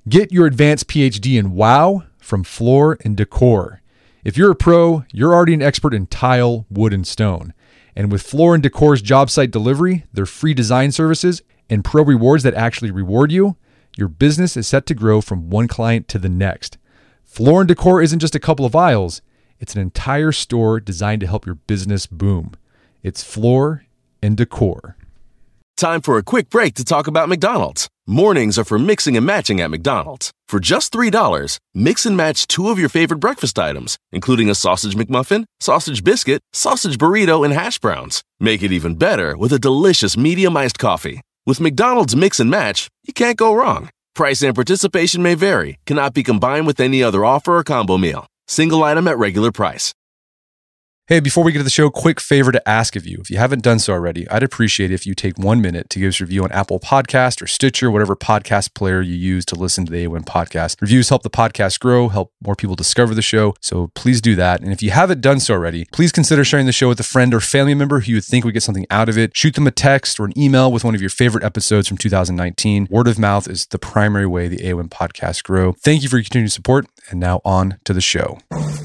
Get your advanced PhD in WOW from Floor & Decor. If you're a pro, you're already an expert in tile, wood, and stone. And with Floor & Decor's job site delivery, their free design services, and pro rewards that actually reward you, your business is set to grow from one client to the next. Floor & Decor isn't just a couple of aisles. It's an entire store designed to help your business boom. It's Floor & Decor. Time for a quick break to talk about McDonald's. Mornings are for mixing and matching at McDonald's. For just $3, mix and match two of your favorite breakfast items, including a sausage McMuffin, sausage biscuit, sausage burrito, and hash browns. Make it even better with a delicious medium iced coffee. With McDonald's Mix and Match, you can't go wrong. Price and participation may vary, cannot be combined with any other offer or combo meal. Single item at regular price. Hey, before we get to the show, quick favor to ask of you. If you haven't done so already, I'd appreciate it if you take 1 minute to give us a review on Apple Podcast or Stitcher, whatever podcast player you use to listen to the AOM podcast. Reviews help the podcast grow, help more people discover the show, so please do that. And if you haven't done so already, please consider sharing the show with a friend or family member who you would think would get something out of it. Shoot them a text or an email with one of your favorite episodes from 2019. Word of mouth is the primary way the AOM podcasts grow. Thank you for your continued support, and now on to the show.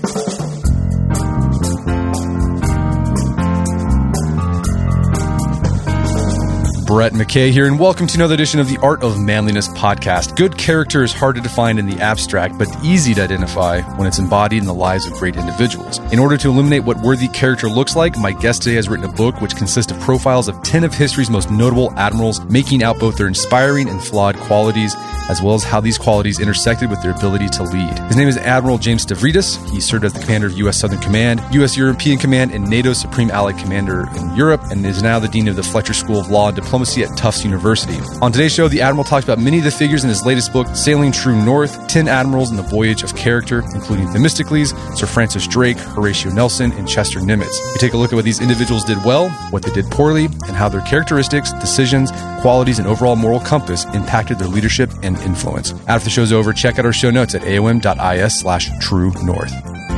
Brett McKay here, and welcome to another edition of the Art of Manliness podcast. Good character is hard to define in the abstract, but easy to identify when it's embodied in the lives of great individuals. In order to illuminate what worthy character looks like, my guest today has written a book which consists of profiles of 10 of history's most notable admirals, making out both their inspiring and flawed qualities, as well as how these qualities intersected with their ability to lead. His name is Admiral James Stavridis. He served as the commander of U.S. Southern Command, U.S. European Command, and NATO's Supreme Allied Commander in Europe, and is now the dean of the Fletcher School of Law and Diplomacy at Tufts University. On today's show, the Admiral talks about many of the figures in his latest book, Sailing True North, 10 Admirals in the Voyage of Character, including Themistocles, Sir Francis Drake, Horatio Nelson, and Chester Nimitz. We take a look at what these individuals did well, what they did poorly, and how their characteristics, decisions, qualities, and overall moral compass impacted their leadership and influence. After the show's over, check out our show notes at aom.is/True North.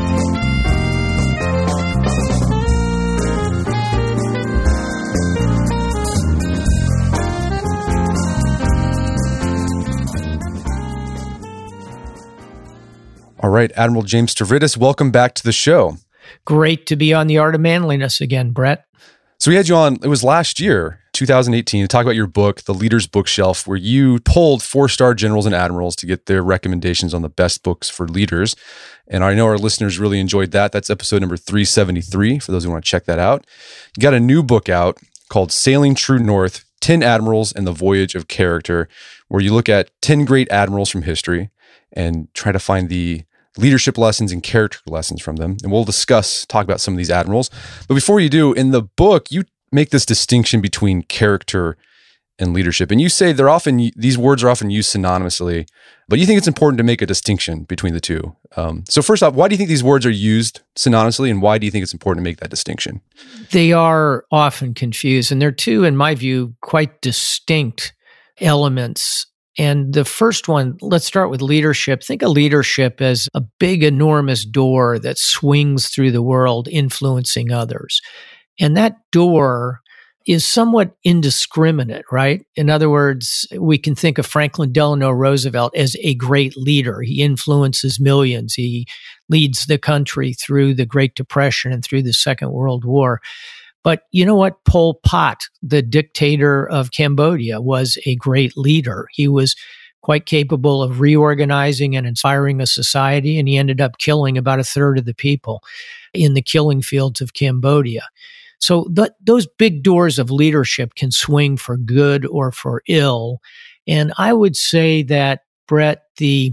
All right, Admiral James Stavridis, welcome back to the show. Great to be on the Art of Manliness again, Brett. So we had you on, it was last year, 2018, to talk about your book, The Leader's Bookshelf, where you polled 4-star generals and admirals to get their recommendations on the best books for leaders. And I know our listeners really enjoyed that. That's episode number 373, for those who want to check that out. You got a new book out called Sailing True North, 10 Admirals and the Voyage of Character, where you look at 10 great admirals from history and try to find the leadership lessons and character lessons from them. And we'll talk about some of these admirals. But before you do, in the book, you make this distinction between character and leadership. And you say these words are often used synonymously, but you think it's important to make a distinction between the two. So first off, why do you think these words are used synonymously, and why do you think it's important to make that distinction? They are often confused, and they're two, in my view, quite distinct elements. And the first one, let's start with leadership. Think of leadership as a big, enormous door that swings through the world, influencing others. And that door is somewhat indiscriminate, right? In other words, we can think of Franklin Delano Roosevelt as a great leader. He influences millions. He leads the country through the Great Depression and through the Second World War. But you know what? Pol Pot, the dictator of Cambodia, was a great leader. He was quite capable of reorganizing and inspiring a society, and he ended up killing about a third of the people in the killing fields of Cambodia. So those big doors of leadership can swing for good or for ill. And I would say that, Brett, the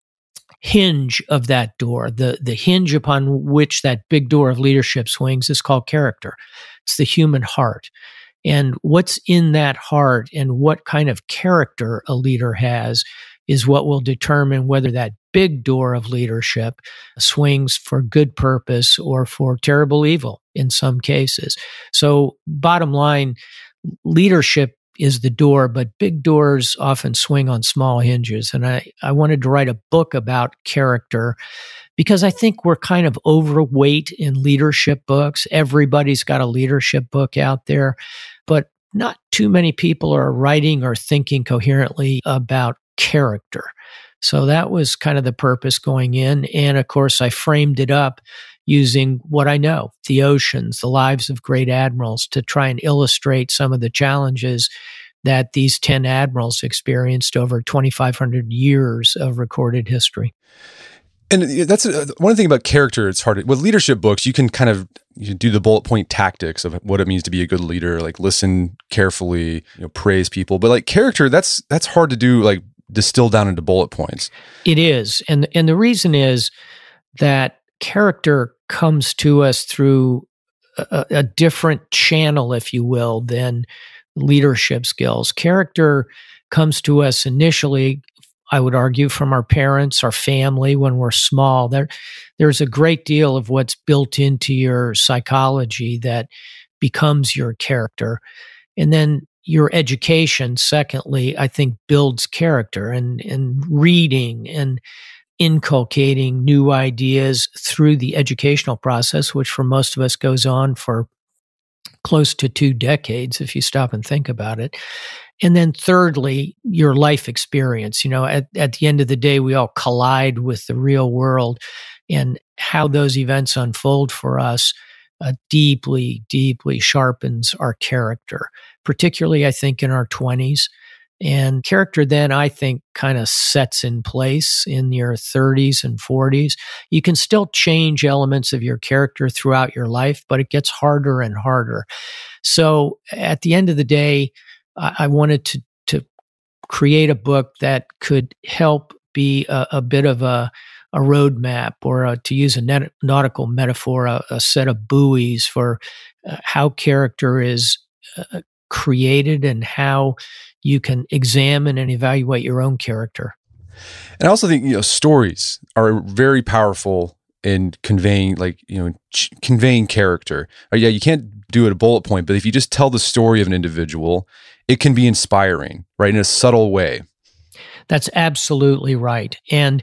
hinge of that door, the hinge upon which that big door of leadership swings is called character. It's the human heart. And what's in that heart and what kind of character a leader has is what will determine whether that big door of leadership swings for good purpose or for terrible evil in some cases. So bottom line, leadership is the door, but big doors often swing on small hinges. And I wanted to write a book about character because I think we're kind of overweight in leadership books. Everybody's got a leadership book out there, but not too many people are writing or thinking coherently about character. So that was kind of the purpose going in. And of course, I framed it up using what I know, the oceans, the lives of great admirals, to try and illustrate some of the challenges that these 10 admirals experienced over 2,500 years of recorded history. And that's one thing about character. It's hard. With leadership books, you can kind of do the bullet point tactics of what it means to be a good leader, like listen carefully, praise people. But like character, that's hard to do, like distill down into bullet points. It is. And the reason is that character comes to us through a different channel, if you will, than leadership skills. Character comes to us initially, I would argue, from our parents, our family when we're small. There's a great deal of what's built into your psychology that becomes your character. And then your education, secondly, I think builds character, and reading and inculcating new ideas through the educational process, which for most of us goes on for close to 2 decades, if you stop and think about it. And then thirdly, your life experience. At the end of the day, we all collide with the real world, and how those events unfold for us deeply, deeply sharpens our character, particularly, I think, in our 20s. And character then, I think, kind of sets in place in your 30s and 40s. You can still change elements of your character throughout your life, but it gets harder and harder. So at the end of the day, I wanted to create a book that could help be a bit of a roadmap, or to use a nautical metaphor, a set of buoys for how character is created and how you can examine and evaluate your own character. And I also think, stories are very powerful in conveying, conveying character. Yeah, you can't do it a bullet point, but if you just tell the story of an individual, it can be inspiring, right, in a subtle way. That's absolutely right. And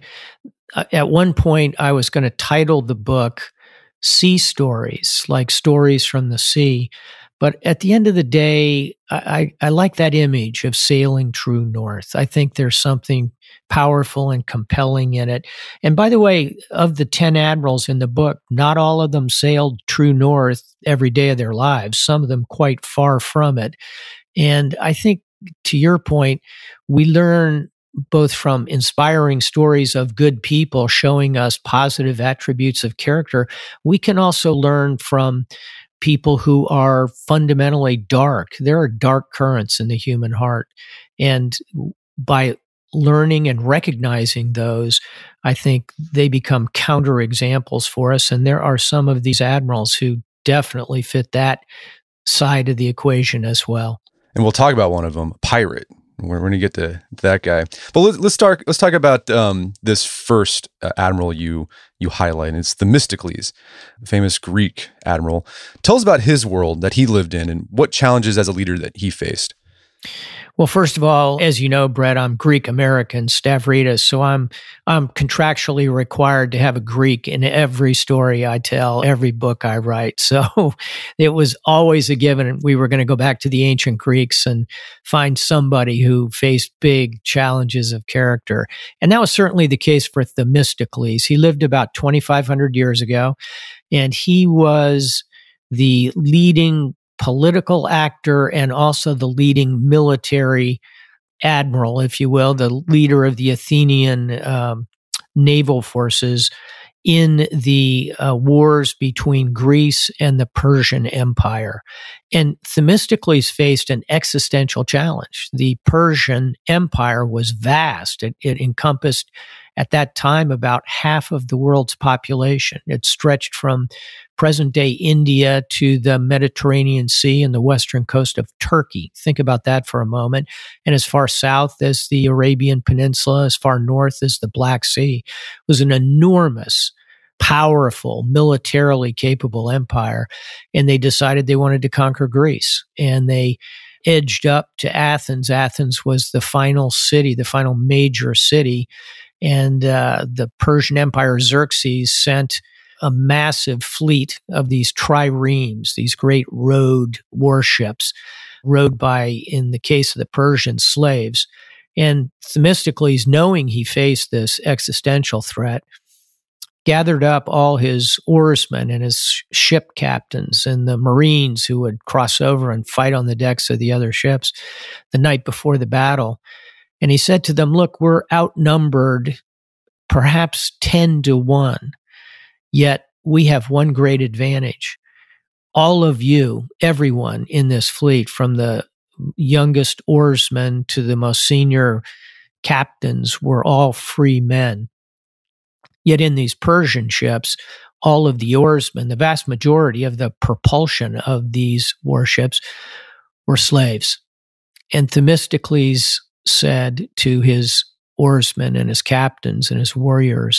at one point, I was going to title the book Sea Stories, like stories from the sea. But at the end of the day, I like that image of sailing true north. I think there's something powerful and compelling in it. And by the way, of the 10 admirals in the book, not all of them sailed true north every day of their lives, some of them quite far from it. And I think, to your point, we learn both from inspiring stories of good people showing us positive attributes of character. We can also learn from people who are fundamentally dark. There are dark currents in the human heart. And by learning and recognizing those, I think they become counterexamples for us. And there are some of these admirals who definitely fit that side of the equation as well. And we'll talk about one of them, Pirate. We're going to get to that guy. But let's talk about this first admiral you highlight. And it's Themistocles, the famous Greek admiral. Tell us about his world that he lived in and what challenges as a leader that he faced. Well, first of all, as you know, Brett, I'm Greek American, Stavridis, so I'm contractually required to have a Greek in every story I tell, every book I write. So it was always a given. We were going to go back to the ancient Greeks and find somebody who faced big challenges of character. And that was certainly the case for Themistocles. He lived about 2,500 years ago, and he was the leading political actor and also the leading military admiral, if you will, the leader of the Athenian naval forces in the wars between Greece and the Persian Empire. And Themistocles faced an existential challenge. The Persian Empire was vast. It encompassed, at that time, about half of the world's population. It stretched from present-day India to the Mediterranean Sea and the western coast of Turkey. Think about that for a moment. And as far south as the Arabian Peninsula, as far north as the Black Sea. It was an enormous, powerful, militarily capable empire. And they decided they wanted to conquer Greece. And they edged up to Athens. Athens was the final city, the final major city. And the Persian Empire, Xerxes, sent a massive fleet of these triremes, these great rowed warships, rowed by, in the case of the Persians, slaves. And Themistocles, knowing he faced this existential threat, gathered up all his oarsmen and his ship captains and the Marines who would cross over and fight on the decks of the other ships the night before the battle. And he said to them, look, we're outnumbered perhaps 10-1, yet we have one great advantage. All of you, everyone in this fleet, from the youngest oarsmen to the most senior captains, were all free men. Yet in these Persian ships, all of the oarsmen, the vast majority of the propulsion of these warships, were slaves. And Themistocles said to his oarsmen and his captains and his warriors,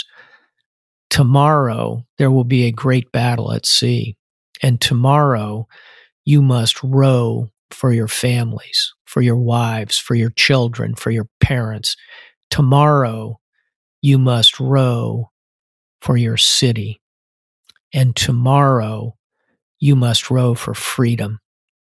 tomorrow there will be a great battle at sea, and tomorrow you must row for your families, for your wives, for your children, for your parents. Tomorrow you must row for your city. And tomorrow you must row for freedom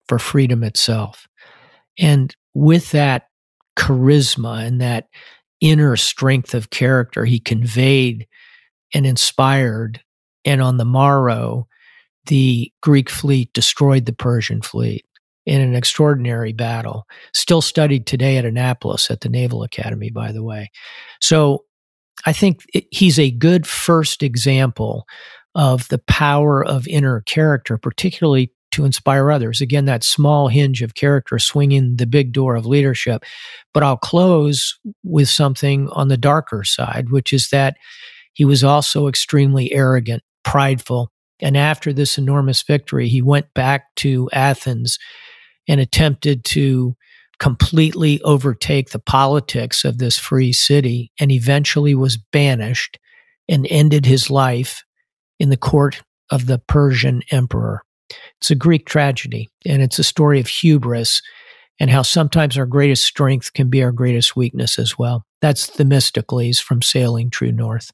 itself. And with that charisma and that inner strength of character, he conveyed and inspired. And on the morrow, the Greek fleet destroyed the Persian fleet in an extraordinary battle, still studied today at Annapolis at the Naval Academy, by the way. So I think he's a good first example of the power of inner character, particularly to inspire others. Again, that small hinge of character swinging the big door of leadership. But I'll close with something on the darker side, which is that he was also extremely arrogant, prideful. And after this enormous victory, he went back to Athens and attempted to completely overtake the politics of this free city, and eventually was banished and ended his life in the court of the Persian emperor. It's a Greek tragedy, and it's a story of hubris and how sometimes our greatest strength can be our greatest weakness as well. That's Themistocles from Sailing True North.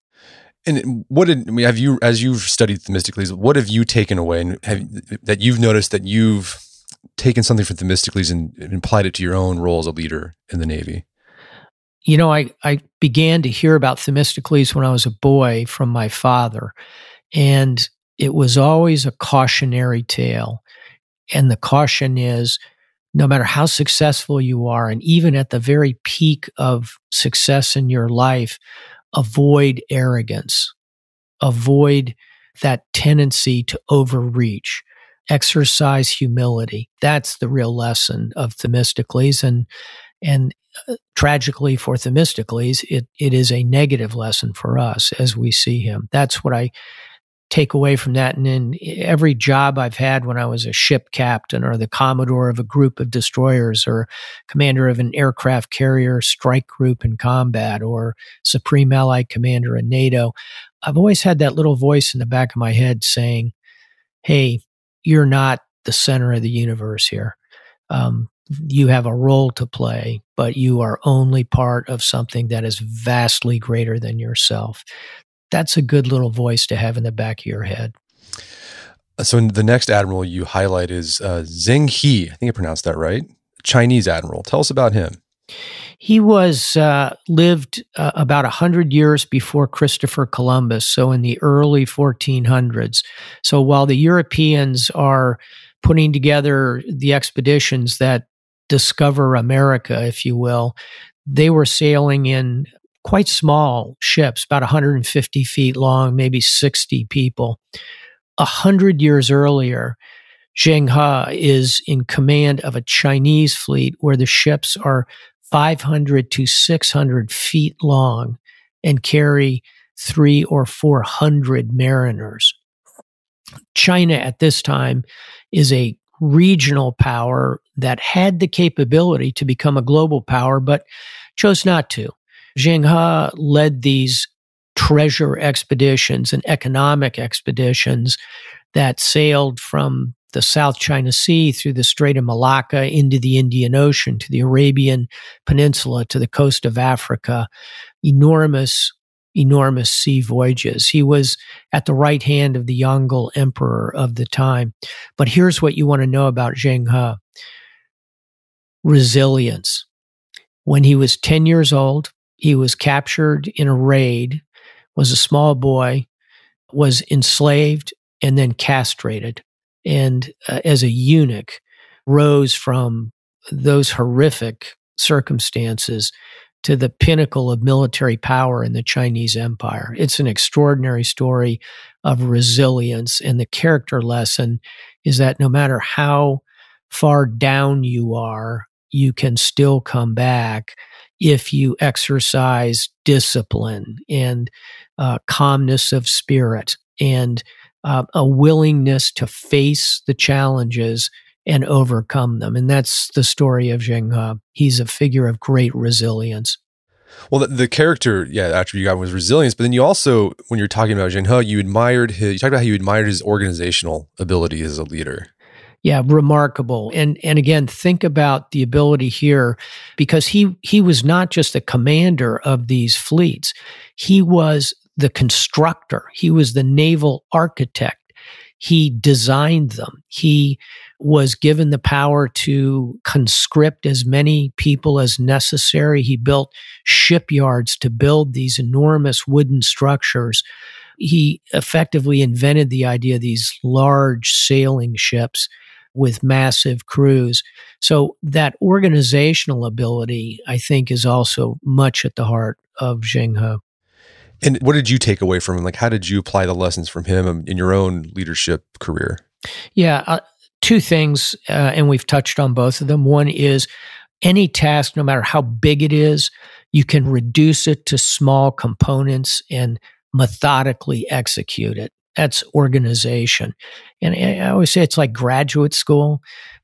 And have you, as you've studied Themistocles, what have you taken away and that you've noticed that you've taken something from Themistocles and applied it to your own role as a leader in the Navy? You know, I began to hear about Themistocles when I was a boy from my father, and it was always a cautionary tale. And the caution is, no matter how successful you are, and even at the very peak of success in your life, avoid arrogance, avoid that tendency to overreach. Exercise humility. That's the real lesson of Themistocles. And tragically for Themistocles, it is a negative lesson for us as we see him. That's what I take away from that. And in every job I've had, when I was a ship captain or the commodore of a group of destroyers or commander of an aircraft carrier strike group in combat or supreme allied commander in NATO, I've always had that little voice in the back of my head saying, hey, you're not the center of the universe here. You have a role to play, but you are only part of something that is vastly greater than yourself. That's a good little voice to have in the back of your head. So the next admiral you highlight is Zheng He. I think I pronounced that right. Chinese admiral. Tell us about him. He was lived about 100 years before Christopher Columbus, so in the early 1400s. So while the Europeans are putting together the expeditions that discover America, if you will, they were sailing in quite small ships, about 150 feet long, maybe 60 people. 100 years earlier, Zheng He is in command of a Chinese fleet where the ships are 500 to 600 feet long and carry 300 or 400 mariners. China at this time is a regional power that had the capability to become a global power, but chose not to. Zheng He led these treasure expeditions and economic expeditions that sailed from the South China Sea through the Strait of Malacca into the Indian Ocean, to the Arabian Peninsula, to the coast of Africa. Enormous sea voyages. He was at the right hand of the Yongle Emperor of the time. But here's what you want to know about Zheng He. Resilience. When he was 10 years old, he was captured in a raid, was a small boy, was enslaved, and then castrated. And as a eunuch, rose from those horrific circumstances to the pinnacle of military power in the Chinese Empire. It's an extraordinary story of resilience. And the character lesson is that no matter how far down you are, you can still come back if you exercise discipline and calmness of spirit and a willingness to face the challenges and overcome them. And that's the story of Zheng He. He's a figure of great resilience. Well, the character, attribute you got was resilience, but then you also, when you're talking about Zheng He, you talked about how you admired his organizational ability as a leader. Yeah, remarkable. And again, think about the ability here, because he was not just a commander of these fleets. He was the constructor. He was the naval architect. He designed them. He was given the power to conscript as many people as necessary. He built shipyards to build these enormous wooden structures. He effectively invented the idea of these large sailing ships with massive crews. So that organizational ability, I think, is also much at the heart of Zheng He. And what did you take away from him? Like, how did you apply the lessons from him in your own leadership career? Yeah, two things, and we've touched on both of them. One is any task, no matter how big it is, you can reduce it to small components and methodically execute it. That's organization. And I always say it's like graduate school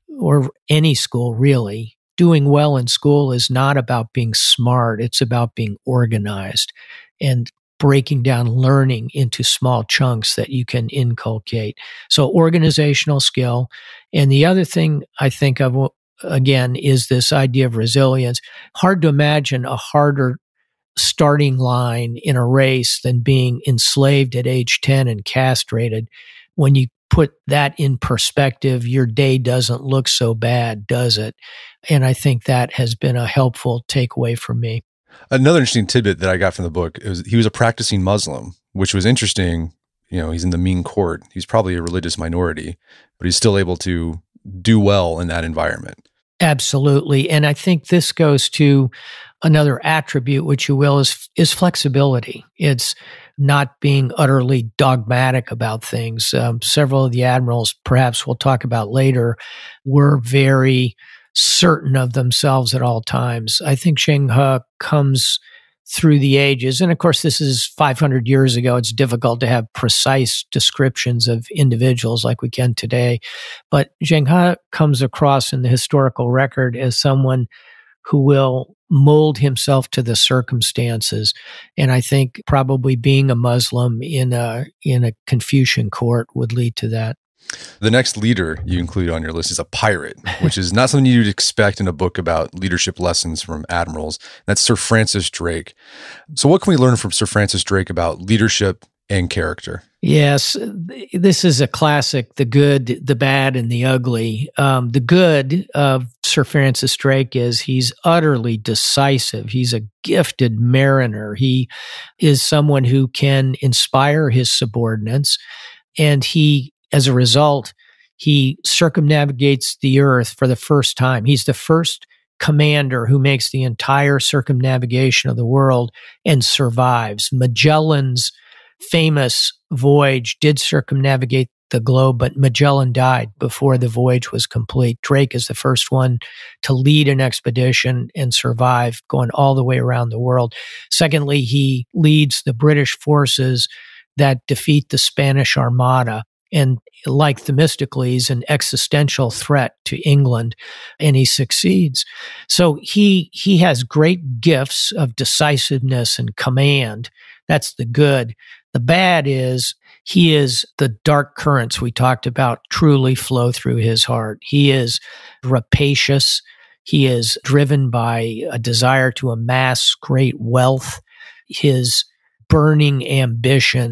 or any school, really. Doing well in school is not about being smart. It's about being organized and breaking down learning into small chunks that you can inculcate. So organizational skill. And the other thing I think of, again, is this idea of resilience. Hard to imagine a harder starting line in a race than being enslaved at age 10 and castrated. When you put that in perspective, your day doesn't look so bad, does it? And I think that has been a helpful takeaway for me. Another interesting tidbit that I got from the book is he was a practicing Muslim, which was interesting. You know, he's in the Ming court. He's probably a religious minority, but he's still able to do well in that environment. Absolutely. And I think this goes to another attribute, which you will, is flexibility. It's not being utterly dogmatic about things. Several of the admirals, perhaps we'll talk about later, were very certain of themselves at all times. I think Zheng He comes through the ages. And of course, this is 500 years ago. It's difficult to have precise descriptions of individuals like we can today. But Zheng He comes across in the historical record as someone who will mold himself to the circumstances. And I think probably being a Muslim in a Confucian court would lead to that. The next leader you include on your list is a pirate, which is not something you'd expect in a book about leadership lessons from admirals. That's Sir Francis Drake. So what can we learn from Sir Francis Drake about leadership and character? Yes, this is a classic, the good, the bad, and the ugly. The good of Sir Francis Drake is he's utterly decisive. He's a gifted mariner. He is someone who can inspire his subordinates, and as a result, he circumnavigates the earth for the first time. He's the first commander who makes the entire circumnavigation of the world and survives. Magellan's famous voyage did circumnavigate the globe, but Magellan died before the voyage was complete. Drake is the first one to lead an expedition and survive, going all the way around the world. Secondly, he leads the British forces that defeat the Spanish Armada. And like Themistocles, an existential threat to England, and he succeeds. So he has great gifts of decisiveness and command. That's the good. The bad is he is the dark currents we talked about truly flow through his heart. He is rapacious. He is driven by a desire to amass great wealth. His burning ambition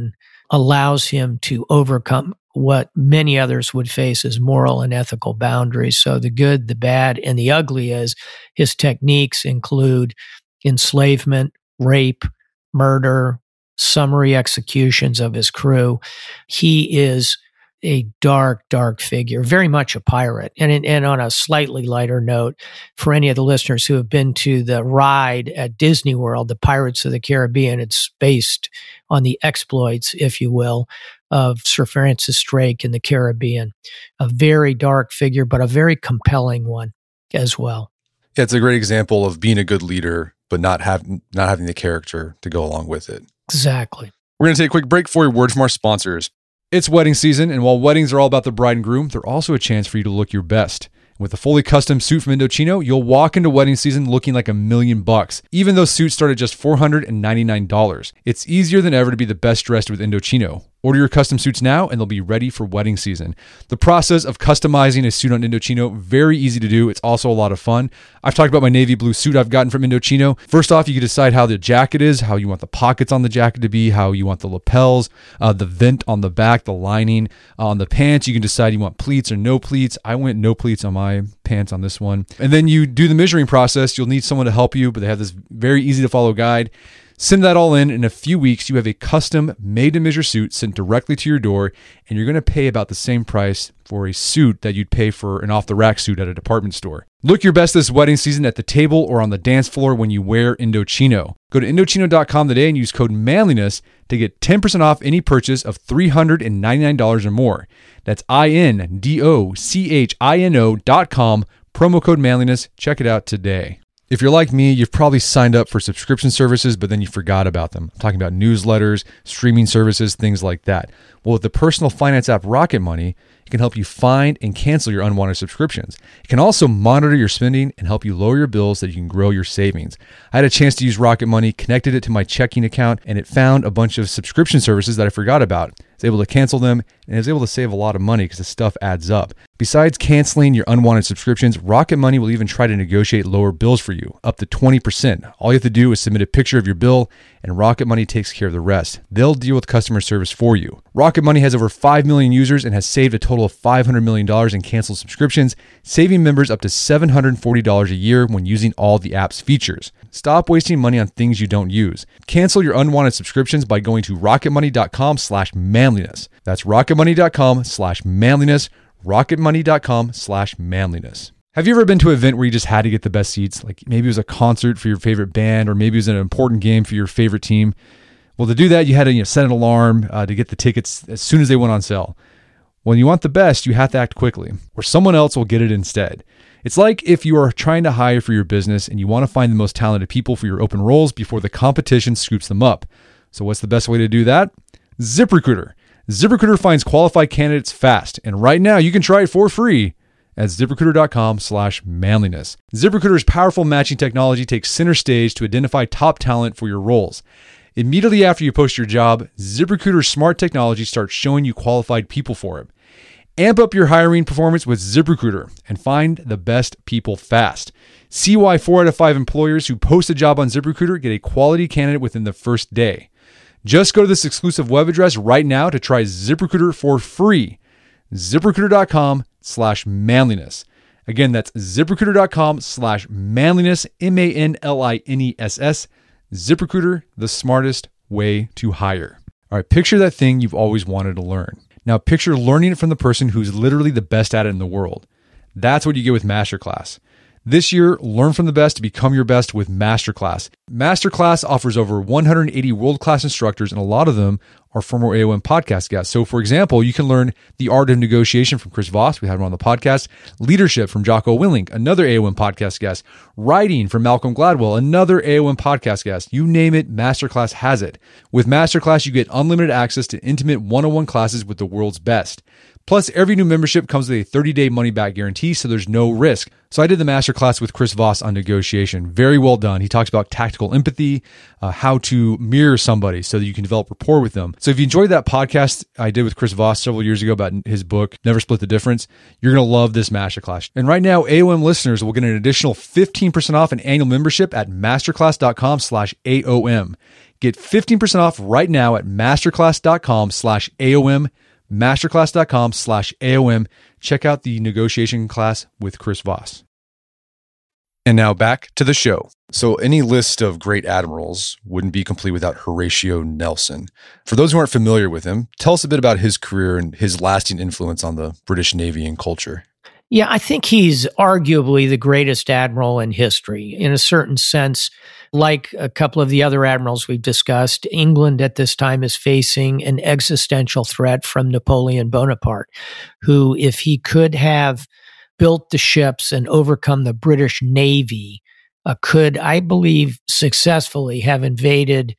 allows him to overcome what many others would face as moral and ethical boundaries. So the good, the bad, and the ugly is his techniques include enslavement, rape, murder, summary executions of his crew. He is a dark, dark figure, very much a pirate. And on a slightly lighter note, for any of the listeners who have been to the ride at Disney World, the Pirates of the Caribbean, it's based on the exploits, if you will, of Sir Francis Drake in the Caribbean. A very dark figure, but a very compelling one as well. Yeah, it's a great example of being a good leader, but not having the character to go along with it. Exactly. We're going to take a quick break for a word from our sponsors. It's wedding season, and while weddings are all about the bride and groom, they're also a chance for you to look your best. With a fully custom suit from Indochino, you'll walk into wedding season looking like $1 million, even though suits start at just $499. It's easier than ever to be the best dressed with Indochino. Order your custom suits now and they'll be ready for wedding season. The process of customizing a suit on Indochino, very easy to do. It's also a lot of fun. I've talked about my navy blue suit I've gotten from Indochino. First off, you can decide how the jacket is, how you want the pockets on the jacket to be, how you want the lapels, the vent on the back, the lining. On the pants, you can decide you want pleats or no pleats. I went no pleats on my pants on this one. And then you do the measuring process. You'll need someone to help you, but they have this very easy to follow guide. Send that all in a few weeks, you have a custom made-to-measure suit sent directly to your door, and you're going to pay about the same price for a suit that you'd pay for an off-the-rack suit at a department store. Look your best this wedding season at the table or on the dance floor when you wear Indochino. Go to Indochino.com today and use code MANLINESS to get 10% off any purchase of $399 or more. That's INDOCHINO.com, promo code MANLINESS. Check it out today. If you're like me, you've probably signed up for subscription services, but then you forgot about them. I'm talking about newsletters, streaming services, things like that. Well, with the personal finance app Rocket Money, it can help you find and cancel your unwanted subscriptions. It can also monitor your spending and help you lower your bills so that you can grow your savings. I had a chance to use Rocket Money, connected it to my checking account, and it found a bunch of subscription services that I forgot about. I was able to cancel them, and I was able to save a lot of money because the stuff adds up. Besides canceling your unwanted subscriptions, Rocket Money will even try to negotiate lower bills for you, up to 20%. All you have to do is submit a picture of your bill, and Rocket Money takes care of the rest. They'll deal with customer service for you. Rocket Money has over 5 million users and has saved a total of $500 million in canceled subscriptions, saving members up to $740 a year when using all the app's features. Stop wasting money on things you don't use. Cancel your unwanted subscriptions by going to rocketmoney.com/manliness. That's rocketmoney.com/manliness. rocketmoney.com/manliness. Have you ever been to an event where you just had to get the best seats? Like maybe it was a concert for your favorite band, or maybe it was an important game for your favorite team. Well, to do that, you had to set an alarm to get the tickets as soon as they went on sale. When you want the best, you have to act quickly, or someone else will get it instead. It's like if you are trying to hire for your business and you want to find the most talented people for your open roles before the competition scoops them up. So what's the best way to do that? ZipRecruiter. ZipRecruiter finds qualified candidates fast, and right now you can try it for free at ZipRecruiter.com/manliness. ZipRecruiter's powerful matching technology takes center stage to identify top talent for your roles. Immediately after you post your job, ZipRecruiter's smart technology starts showing you qualified people for it. Amp up your hiring performance with ZipRecruiter and find the best people fast. See why 4 out of 5 employers who post a job on ZipRecruiter get a quality candidate within the first day. Just go to this exclusive web address right now to try ZipRecruiter for free. ZipRecruiter.com/manliness. Again, that's ZipRecruiter.com/manliness, MANLINESS. ZipRecruiter, the smartest way to hire. All right, picture that thing you've always wanted to learn. Now picture learning it from the person who's literally the best at it in the world. That's what you get with Masterclass. This year, learn from the best to become your best with Masterclass. Masterclass offers over 180 world-class instructors, and a lot of them are former AOM podcast guests. So, for example, you can learn the art of negotiation from Chris Voss. We had him on the podcast. Leadership from Jocko Willink, another AOM podcast guest. Writing from Malcolm Gladwell, another AOM podcast guest. You name it, Masterclass has it. With Masterclass, you get unlimited access to intimate one-on-one classes with the world's best. Plus, every new membership comes with a 30-day money-back guarantee, so there's no risk. So I did the masterclass with Chris Voss on negotiation. Very well done. He talks about tactical empathy, how to mirror somebody so that you can develop rapport with them. So if you enjoyed that podcast I did with Chris Voss several years ago about his book, Never Split the Difference, you're going to love this masterclass. And right now, AOM listeners will get an additional 15% off an annual membership at masterclass.com/AOM. Get 15% off right now at masterclass.com/AOM, masterclass.com/AOM. Check out the negotiation class with Chris Voss. And now back to the show. So any list of great admirals wouldn't be complete without Horatio Nelson. For those who aren't familiar with him, tell us a bit about his career and his lasting influence on the British Navy and culture. Yeah, I think he's arguably the greatest admiral in history. In a certain sense, like a couple of the other admirals we've discussed, England at this time is facing an existential threat from Napoleon Bonaparte, who, if he could have built the ships and overcome the British Navy, could, I believe, successfully have invaded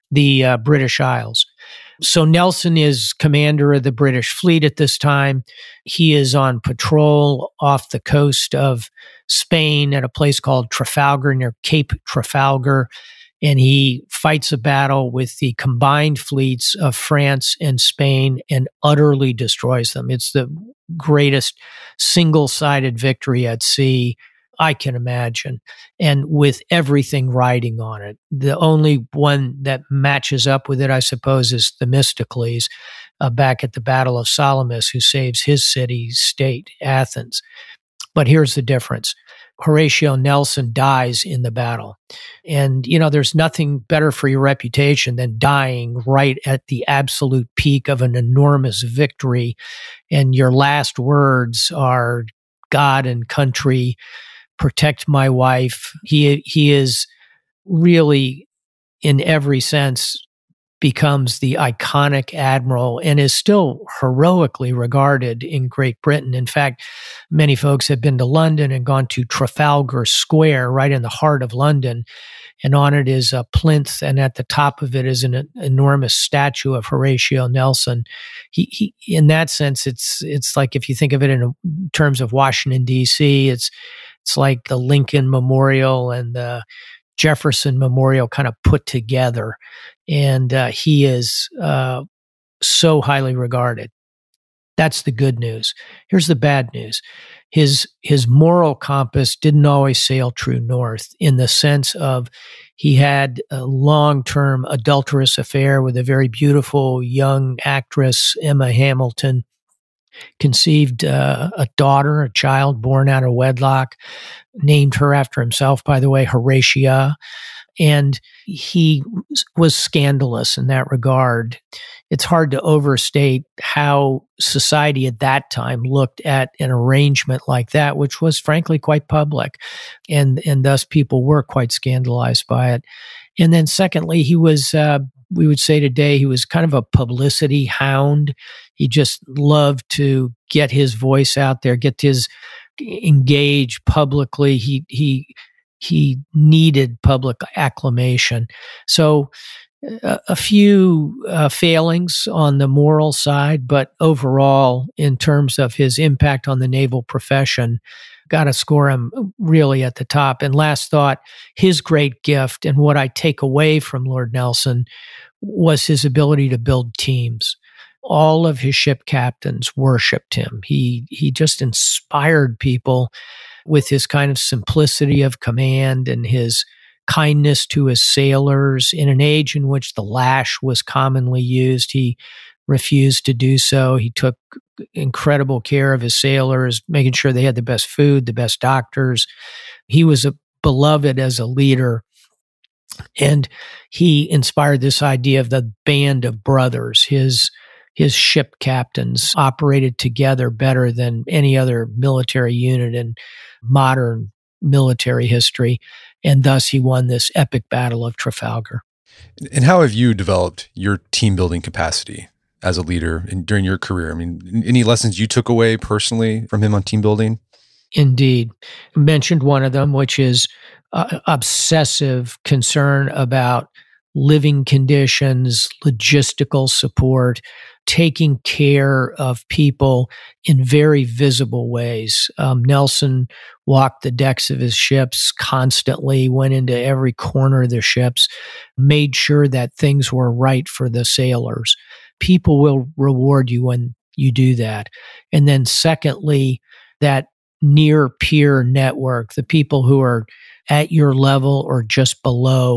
the British Isles. So Nelson is commander of the British fleet at this time. He is on patrol off the coast of Spain at a place called Trafalgar, near Cape Trafalgar, and he fights a battle with the combined fleets of France and Spain and utterly destroys them. It's the greatest single-sided victory at sea I can imagine, and with everything riding on it. The only one that matches up with it, I suppose, is Themistocles back at the Battle of Salamis, who saves his city-state, Athens. But here's the difference. Horatio Nelson dies in the battle. And, there's nothing better for your reputation than dying right at the absolute peak of an enormous victory. And your last words are, God and country, protect my wife. He is really, in every sense, becomes the iconic admiral and is still heroically regarded in Great Britain. In fact, many folks have been to London and gone to Trafalgar Square, right in the heart of London, and on it is a plinth, and at the top of it is an enormous statue of Horatio Nelson. He in that sense, it's like, if you think of it in terms of Washington, D.C., it's like the Lincoln Memorial and the Jefferson Memorial kind of put together. And he is so highly regarded. That's the good news. Here's the bad news. His moral compass didn't always sail true north, in the sense of he had a long-term adulterous affair with a very beautiful young actress, Emma Hamilton, conceived a daughter, a child born out of wedlock, named her after himself, by the way, Horatia. And he was scandalous in that regard. It's hard to overstate how society at that time looked at an arrangement like that, which was frankly quite public. And thus people were quite scandalized by it. And then secondly, he was, we would say today, he was kind of a publicity hound. He just loved to get his voice out there, engage publicly. He needed public acclamation. So a few failings on the moral side, but overall, in terms of his impact on the naval profession, got to score him really at the top. And last thought, his great gift, and what I take away from Lord Nelson, was his ability to build teams. All of his ship captains worshipped him. He just inspired people with his kind of simplicity of command and his kindness to his sailors. In an age in which the lash was commonly used, he refused to do so. He took incredible care of his sailors, making sure they had the best food, the best doctors. He was beloved as a leader. And he inspired this idea of the band of brothers. His ship captains operated together better than any other military unit in modern military history. And thus he won this epic battle of Trafalgar. And how have you developed your team building capacity as a leader during your career? I mean, any lessons you took away personally from him on team building? Indeed. I mentioned one of them, which is obsessive concern about living conditions, logistical support, taking care of people in very visible ways. Nelson walked the decks of his ships constantly, went into every corner of the ships, made sure that things were right for the sailors. People will reward you when you do that. And then secondly, that near peer network, the people who are at your level or just below,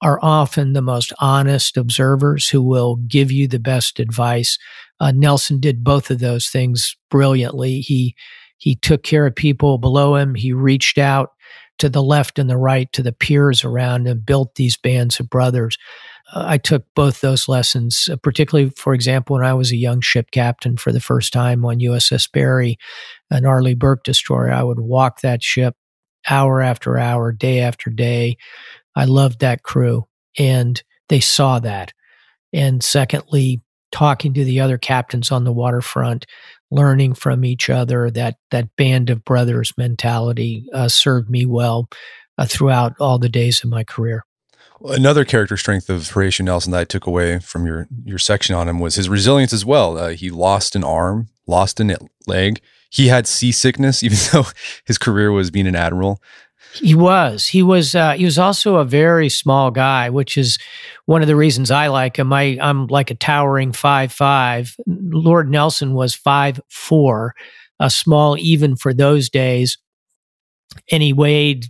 are often the most honest observers who will give you the best advice. Nelson did both of those things brilliantly. He took care of people below him. He reached out to the left and the right, to the peers around him, built these bands of brothers. I took both those lessons, particularly, for example, when I was a young ship captain for the first time on USS Barry, an Arleigh Burke destroyer. I would walk that ship hour after hour, day after day. I loved that crew, and they saw that. And secondly, talking to the other captains on the waterfront, learning from each other, that band of brothers mentality served me well throughout all the days of my career. Another character strength of Horatio Nelson that I took away from your section on him was his resilience as well. He lost an arm, lost a leg. He had seasickness, even though his career was being an admiral. He was also a very small guy, which is one of the reasons I like him. I'm like a towering 5'5". Lord Nelson was 5'4", small even for those days. And he weighed,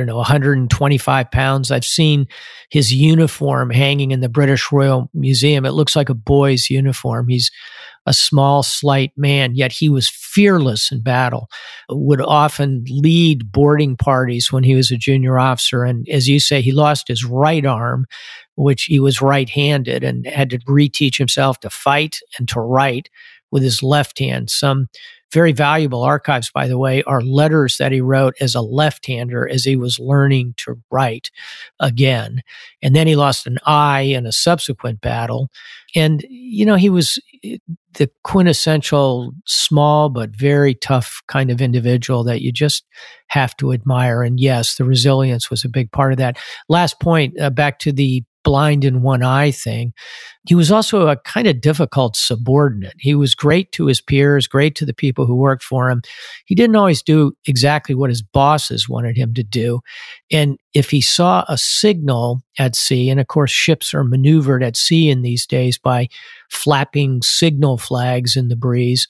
125 pounds. I've seen his uniform hanging in the British Royal Museum. It looks like a boy's uniform. He's a small, slight man, yet he was fearless in battle, would often lead boarding parties when he was a junior officer. And as you say, he lost his right arm, which he was right-handed, and had to reteach himself to fight and to write with his left hand. Some very valuable archives, by the way, are letters that he wrote as a left-hander as he was learning to write again. And then he lost an eye in a subsequent battle. And, he was the quintessential small but very tough kind of individual that you just have to admire. And yes, the resilience was a big part of that. Last point, back to the blind in one eye thing. He was also a kind of difficult subordinate. He was great to his peers, great to the people who worked for him. He didn't always do exactly what his bosses wanted him to do. And if he saw a signal at sea, and of course ships are maneuvered at sea in these days by flapping signal flags in the breeze,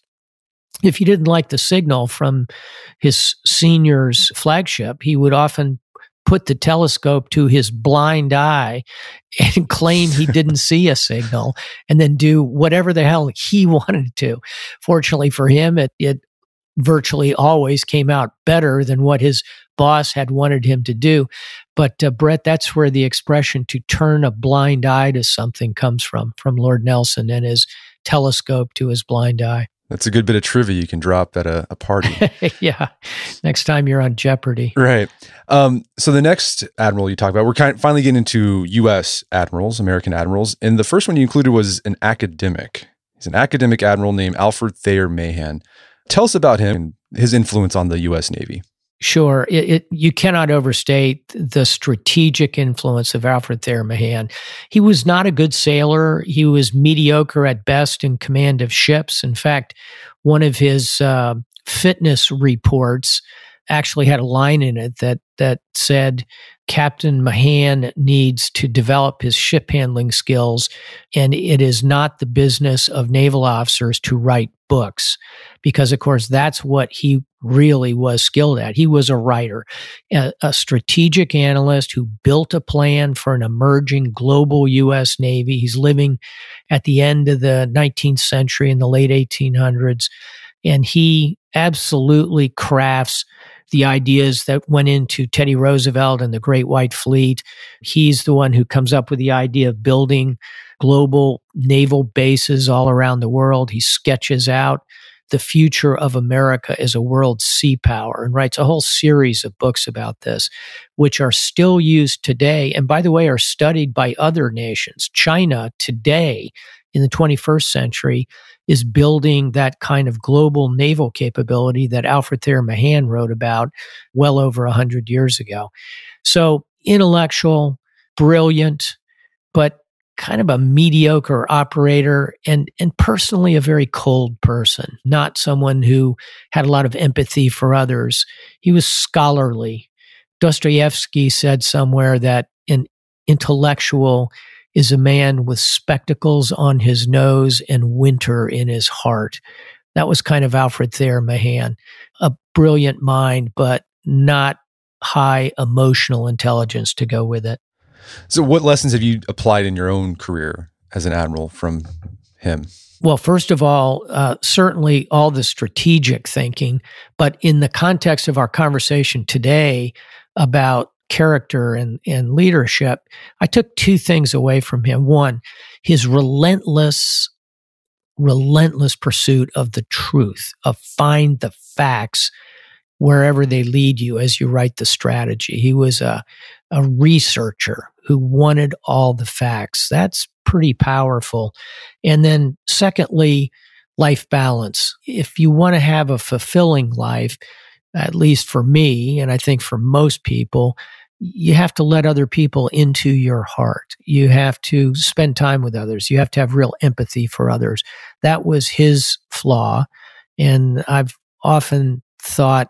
if he didn't like the signal from his senior's flagship, he would often put the telescope to his blind eye and claim he didn't see a signal, and then do whatever the hell he wanted to. Fortunately for him, it virtually always came out better than what his boss had wanted him to do. But Brett, that's where the expression "to turn a blind eye to something" comes from Lord Nelson and his telescope to his blind eye. That's a good bit of trivia you can drop at a party. Yeah. Next time you're on Jeopardy. Right. So the next admiral you talk about, we're finally getting into U.S. admirals, American admirals. And the first one you included was an academic. He's an academic admiral named Alfred Thayer Mahan. Tell us about him and his influence on the U.S. Navy. Sure. You cannot overstate the strategic influence of Alfred Thayer Mahan. He was not a good sailor. He was mediocre at best in command of ships. In fact, one of his fitness reports actually had a line in it that said, Captain Mahan needs to develop his ship handling skills, and it is not the business of naval officers to write books. Because, of course, that's what he really was skilled at. He was a writer, a strategic analyst who built a plan for an emerging global U.S. Navy. He's living at the end of the 19th century in the late 1800s, and he absolutely crafts the ideas that went into Teddy Roosevelt and the Great White Fleet. He's the one who comes up with the idea of building global naval bases all around the world. He sketches out the future of America as a world sea power and writes a whole series of books about this, which are still used today. And by the way, are studied by other nations. China today in the 21st century is building that kind of global naval capability that Alfred Thayer Mahan wrote about well over 100 years ago. So intellectual, brilliant, but kind of a mediocre operator, and personally a very cold person, not someone who had a lot of empathy for others. He was scholarly. Dostoevsky said somewhere that an intellectual is a man with spectacles on his nose and winter in his heart. That was kind of Alfred Thayer Mahan, a brilliant mind, but not high emotional intelligence to go with it. So what lessons have you applied in your own career as an admiral from him? Well, first of all, certainly all the strategic thinking, but in the context of our conversation today about character and leadership, I took two things away from him. One, his relentless pursuit of the truth, of find the facts wherever they lead you as you write the strategy. He was a researcher who wanted all the facts. That's pretty powerful. And then secondly, life balance. If you want to have a fulfilling life, at least for me, and I think for most people, you have to let other people into your heart. You have to spend time with others. You have to have real empathy for others. That was his flaw. And I've often thought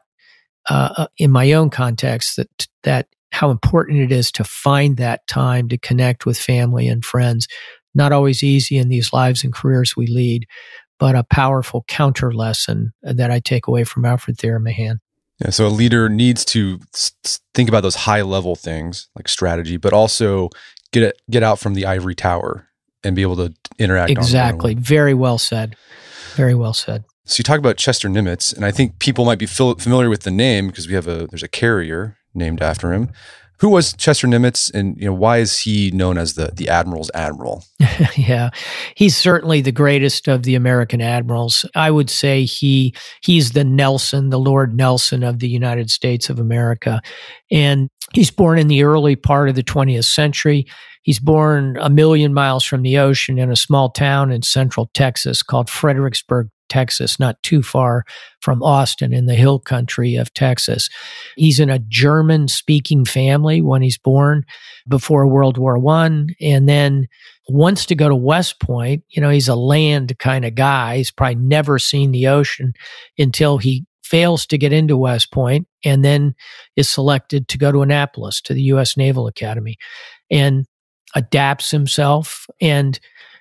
in my own context that how important it is to find that time to connect with family and friends. Not always easy in these lives and careers we lead, but a powerful counter lesson that I take away from Alfred Thayer Mahan. Yeah, so a leader needs to think about those high level things like strategy, but also get out from the ivory tower and be able to interact. Exactly. Very well said. Very well said. So you talk about Chester Nimitz, and I think people might be familiar with the name because there's a carrier named after him. Who was Chester Nimitz, and why is he known as the Admiral's Admiral? Yeah, he's certainly the greatest of the American admirals. I would say he's the Nelson, the Lord Nelson of the United States of America. And he's born in the early part of the 20th century. He's born 1 million miles from the ocean in a small town in central Texas called Fredericksburg, Texas, not too far from Austin in the hill country of Texas. He's in a German-speaking family when he's born before World War I, and then wants to go to West Point. He's a land kind of guy. He's probably never seen the ocean until he fails to get into West Point and then is selected to go to Annapolis, to the U.S. Naval Academy, and adapts himself. And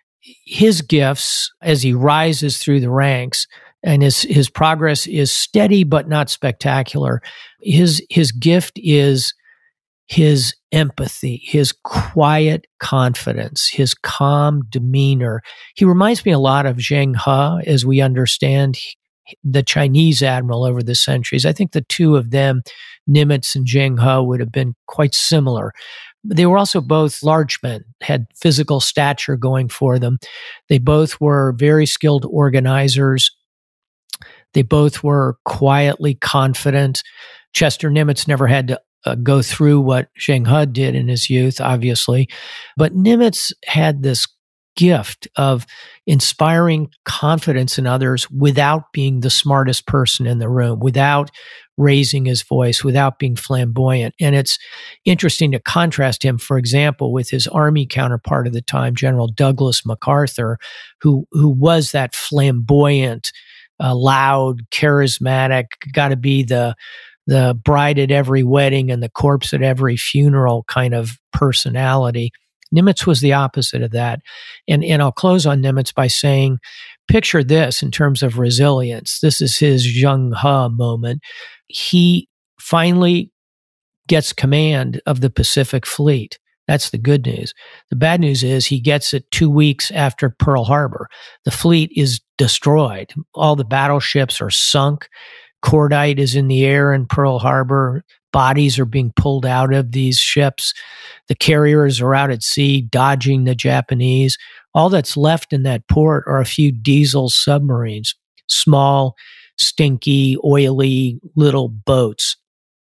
his gifts as he rises through the ranks, and his progress is steady but not spectacular. His gift is his empathy, his quiet confidence, his calm demeanor. He reminds me a lot of Zheng He, as we understand the Chinese admiral over the centuries. I think the two of them, Nimitz and Zheng He, would have been quite similar. They were also both large men, had physical stature going for them. They both were very skilled organizers. They both were quietly confident. Chester Nimitz never had to go through what Zheng He did in his youth, obviously. But Nimitz had this gift of inspiring confidence in others without being the smartest person in the room, without raising his voice, without being flamboyant. And it's interesting to contrast him, for example, with his Army counterpart of the time, General Douglas MacArthur, who was that flamboyant, loud, charismatic, got to be the bride at every wedding and the corpse at every funeral kind of personality. Nimitz was the opposite of that. And I'll close on Nimitz by saying, picture this in terms of resilience. This is his Zheng He moment. He finally gets command of the Pacific Fleet. That's the good news. The bad news is he gets it 2 weeks after Pearl Harbor. The fleet is destroyed. All the battleships are sunk. Cordite is in the air in Pearl Harbor. Bodies are being pulled out of these ships. The carriers are out at sea, dodging the Japanese. All that's left in that port are a few diesel submarines, small, stinky, oily little boats.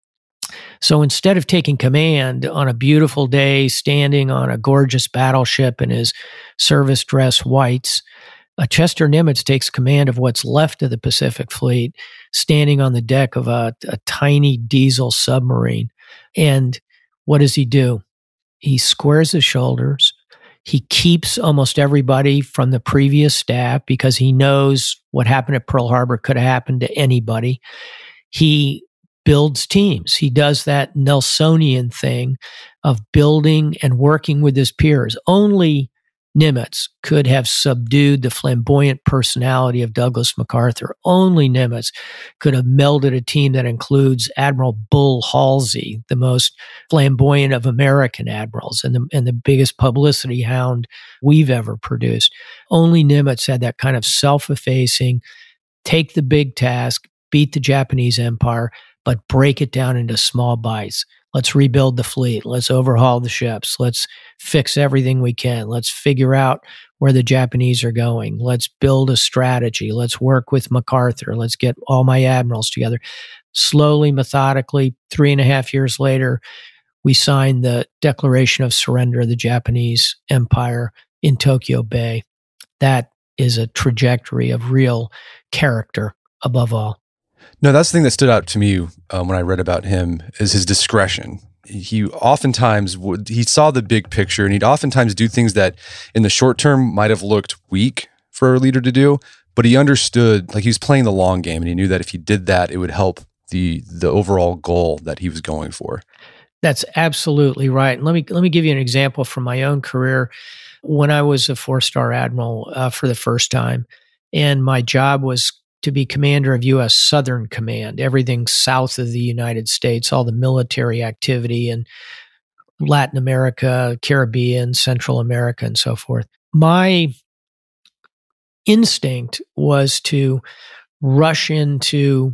So instead of taking command on a beautiful day, standing on a gorgeous battleship in his service dress whites, Chester Nimitz takes command of what's left of the Pacific Fleet, standing on the deck of a tiny diesel submarine. And what does he do? He squares his shoulders. He keeps almost everybody from the previous staff because he knows what happened at Pearl Harbor could have happened to anybody. He builds teams. He does that Nelsonian thing of building and working with his peers. Only Nimitz could have subdued the flamboyant personality of Douglas MacArthur. Only Nimitz could have melded a team that includes Admiral Bull Halsey, the most flamboyant of American admirals and the biggest publicity hound we've ever produced. Only Nimitz had that kind of self-effacing, take the big task, beat the Japanese Empire, but break it down into small bites. Let's rebuild the fleet. Let's overhaul the ships. Let's fix everything we can. Let's figure out where the Japanese are going. Let's build a strategy. Let's work with MacArthur. Let's get all my admirals together. Slowly, methodically, 3.5 years later, we signed the Declaration of Surrender of the Japanese Empire in Tokyo Bay. That is a trajectory of real character above all. No, that's the thing that stood out to me when I read about him is his discretion. He oftentimes he saw the big picture, and he'd oftentimes do things that in the short term might have looked weak for a leader to do, but he understood, like he was playing the long game, and he knew that if he did that, it would help the overall goal that he was going for. That's absolutely right. Let me give you an example from my own career. When I was a 4-star admiral for the first time, and my job was to be commander of U.S. Southern Command, everything south of the United States, all the military activity in Latin America, Caribbean, Central America, and so forth. My instinct was to rush into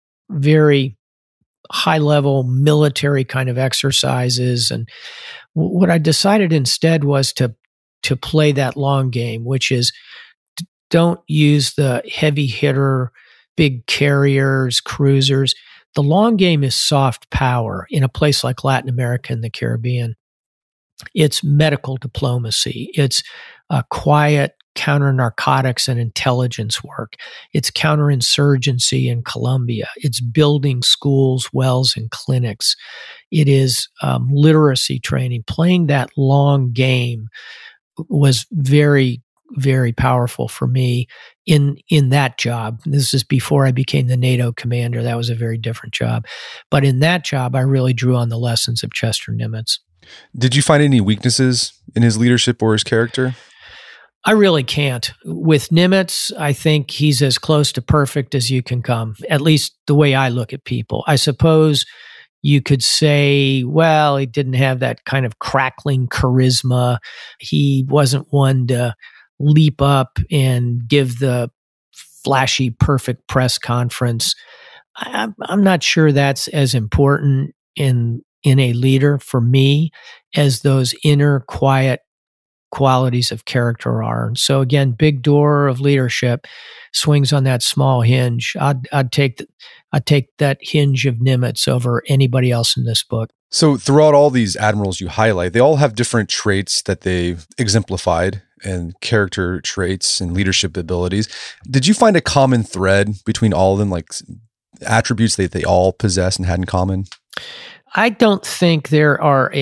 very high-level military kind of exercises. And what I decided instead was to play that long game, which is don't use the heavy hitter, big carriers, cruisers. The long game is soft power in a place like Latin America and the Caribbean. It's medical diplomacy. It's quiet counter-narcotics and intelligence work. It's counterinsurgency in Colombia. It's building schools, wells, and clinics. It is literacy training. Playing that long game was very, very powerful for me in that job. This is before I became the NATO commander. That was a very different job. But in that job, I really drew on the lessons of Chester Nimitz. Did you find any weaknesses in his leadership or his character? I really can't. With Nimitz, I think he's as close to perfect as you can come, at least the way I look at people. I suppose you could say, well, he didn't have that kind of crackling charisma. He wasn't one to leap up and give the flashy, perfect press conference. I'm not sure that's as important in a leader for me as those inner quiet qualities of character are. And so again, big door of leadership swings on that small hinge. I'd take that hinge of Nimitz over anybody else in this book. So throughout all these admirals you highlight, they all have different traits that they exemplified and character traits and leadership abilities. Did you find a common thread between all of them, like attributes that they all possess and had in common? I don't think there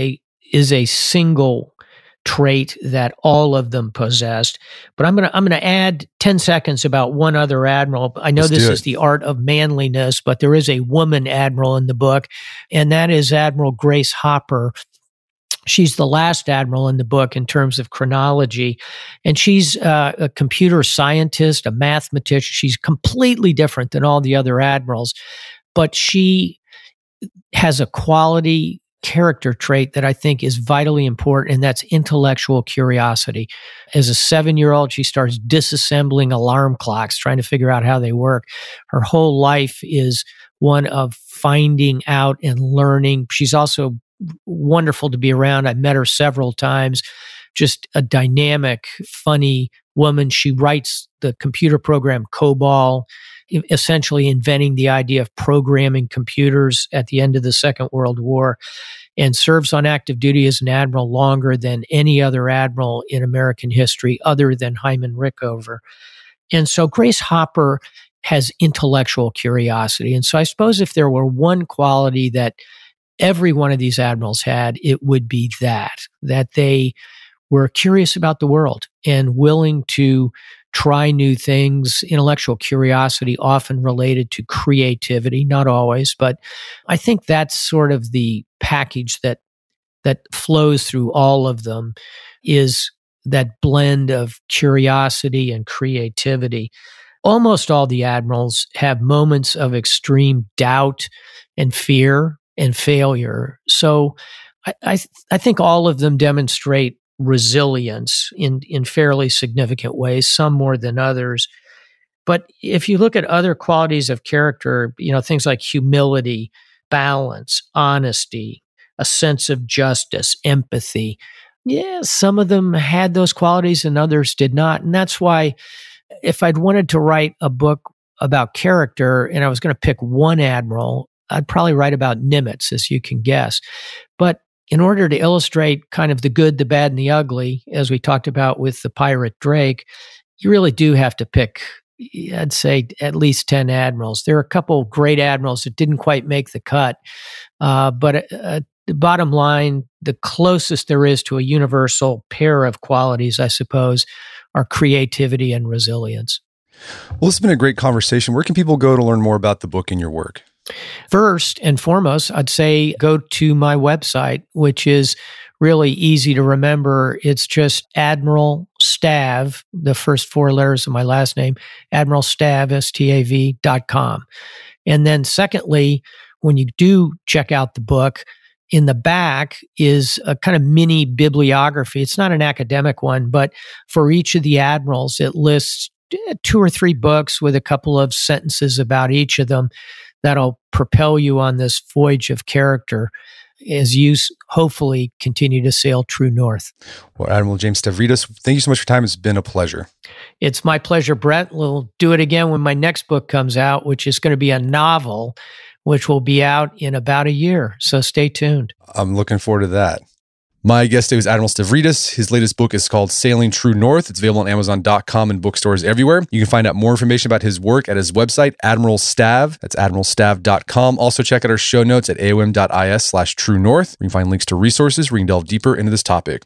is a single trait that all of them possessed, but I'm going to add 10 seconds about one other admiral. I know this is The Art of Manliness, but there is a woman admiral in the book, and that is Admiral Grace Hopper. She's the last admiral in the book in terms of chronology, and she's a computer scientist, a mathematician. She's completely different than all the other admirals, but she has a quality character trait that I think is vitally important, and that's intellectual curiosity. As a 7-year-old, she starts disassembling alarm clocks, trying to figure out how they work. Her whole life is one of finding out and learning. She's also wonderful to be around. I've met her several times. Just a dynamic, funny woman. She writes the computer program COBOL, essentially inventing the idea of programming computers at the end of the Second World War, and serves on active duty as an admiral longer than any other admiral in American history other than Hyman Rickover. And so Grace Hopper has intellectual curiosity. And so I suppose if there were one quality that every one of these admirals had, it would be that they were curious about the world and willing to try new things. Intellectual curiosity often related to creativity, not always, but I think that's sort of the package that flows through all of them, is that blend of curiosity and creativity. Almost all the admirals have moments of extreme doubt and fear and failure. So I think all of them demonstrate resilience in fairly significant ways, some more than others. But if you look at other qualities of character, things like humility, balance, honesty, a sense of justice, empathy, some of them had those qualities and others did not. And that's why if I'd wanted to write a book about character and I was going to pick one admiral, I'd probably write about Nimitz, as you can guess. But in order to illustrate kind of the good, the bad, and the ugly, as we talked about with the pirate Drake, you really do have to pick, I'd say, at least 10 admirals. There are a couple of great admirals that didn't quite make the cut. But the bottom line, the closest there is to a universal pair of qualities, I suppose, are creativity and resilience. Well, it's been a great conversation. Where can people go to learn more about the book and your work? First and foremost, I'd say go to my website, which is really easy to remember. It's just Admiral Stav, the first four letters of my last name, Admiral Stav, STAV.com. And then secondly, when you do check out the book, in the back is a kind of mini bibliography. It's not an academic one, but for each of the admirals, it lists 2 or 3 books with a couple of sentences about each of them that'll propel you on this voyage of character as you hopefully continue to sail true north. Well, Admiral James Stavridis, thank you so much for your time. It's been a pleasure. It's my pleasure, Brett. We'll do it again when my next book comes out, which is going to be a novel, which will be out in about a year. So stay tuned. I'm looking forward to that. My guest today was Admiral Stavridis. His latest book is called Sailing True North. It's available on Amazon.com and bookstores everywhere. You can find out more information about his work at his website, Admiral Stav. That's admiralstav.com. Also check out our show notes at aom.is/True North. You can find links to resources where you can delve deeper into this topic.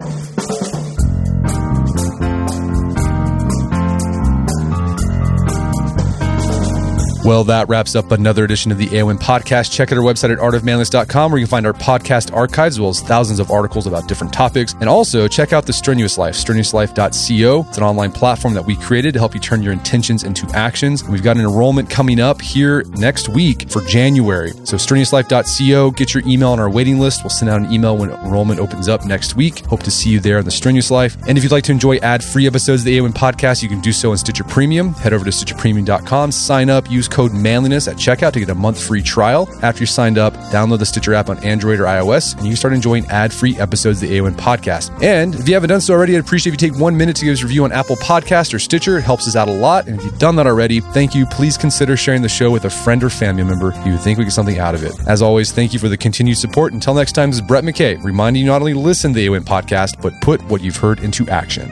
Well, that wraps up another edition of the AOM podcast. Check out our website at artofmanliness.com where you can find our podcast archives as well as thousands of articles about different topics. And also check out the Strenuous Life, strenuouslife.co. It's an online platform that we created to help you turn your intentions into actions. And we've got an enrollment coming up here next week for January. So strenuouslife.co, get your email on our waiting list. We'll send out an email when enrollment opens up next week. Hope to see you there in the Strenuous Life. And if you'd like to enjoy ad-free episodes of the AOM podcast, you can do so in Stitcher Premium. Head over to stitcherpremium.com, sign up, use code manliness at checkout to get a month free trial. After you're signed up, download the Stitcher app on Android or iOS, and you can start enjoying ad-free episodes of the AOM podcast. And if you haven't done so already, I'd appreciate if you take 1 minute to give us a review on Apple Podcasts or Stitcher. It helps us out a lot. And if you've done that already, thank you. Please consider sharing the show with a friend or family member who you think would get something out of it. As always, thank you for the continued support. Until next time, this is Brett McKay, reminding you not only listen to the AOM podcast, but put what you've heard into action.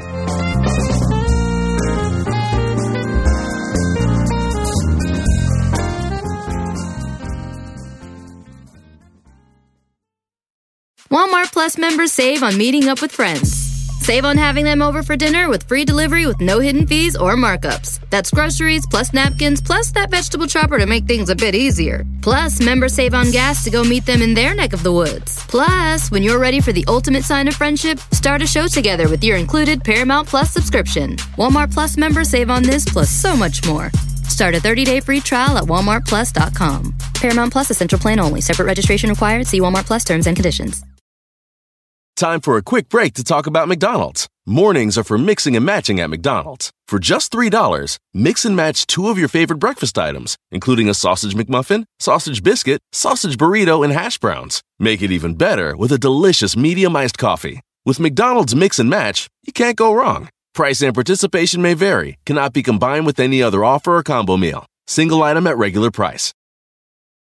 Walmart Plus members save on meeting up with friends. Save on having them over for dinner with free delivery with no hidden fees or markups. That's groceries, plus napkins, plus that vegetable chopper to make things a bit easier. Plus, members save on gas to go meet them in their neck of the woods. Plus, when you're ready for the ultimate sign of friendship, start a show together with your included Paramount Plus subscription. Walmart Plus members save on this plus so much more. Start a 30-day free trial at walmartplus.com. Paramount Plus Essential Plan only. Separate registration required. See Walmart Plus terms and conditions. Time for a quick break to talk about McDonald's. Mornings are for mixing and matching at McDonald's. For just $3, mix and match 2 of your favorite breakfast items, including a sausage McMuffin, sausage biscuit, sausage burrito, and hash browns. Make it even better with a delicious medium iced coffee. With McDonald's Mix and Match, you can't go wrong. Price and participation may vary, cannot be combined with any other offer or combo meal. Single item at regular price.